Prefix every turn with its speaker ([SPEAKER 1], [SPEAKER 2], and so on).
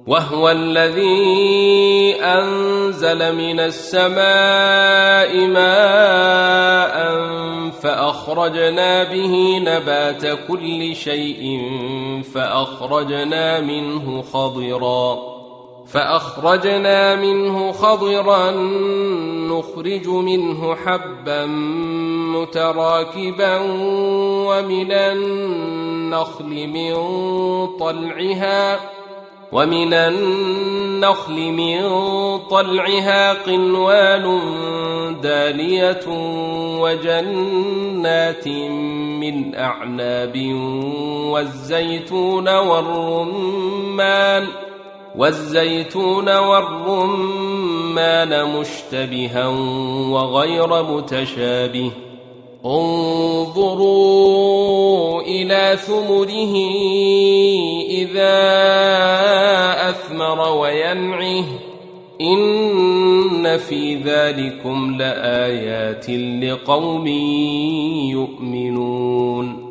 [SPEAKER 1] وهو الذي أنزل من السماء ماء فأخرجنا به نبات كل شيء فأخرجنا منه خضرا نخرج منه حبا متراكبا ومن النخل من طلعها قنوان دانية وجنات من أعناب والزيتون والرمان مشتبها وغير متشابه انظروا إلى ثمره إذا أثمر وينعه إن في ذلكم لآيات لقوم يؤمنون